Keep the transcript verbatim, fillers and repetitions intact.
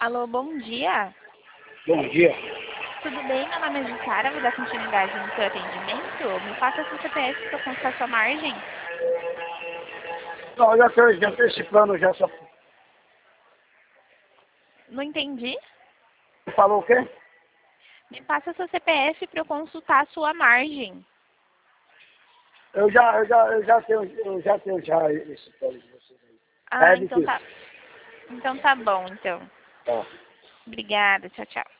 Alô, bom dia. Bom dia. Tudo bem? Meu nome é Jussara, vou dar continuidade no seu atendimento. Me passa seu C P F para consultar sua margem. Não, eu já tenho, já tenho esse plano, já só... Não entendi. Falou o quê? Me passa seu C P F para eu consultar sua margem. Eu já, eu já, eu já tenho, eu já tenho já esse plano de vocês aí. Ah, É então difícil. tá. Então tá bom, então. Tá. Obrigada, tchau, tchau.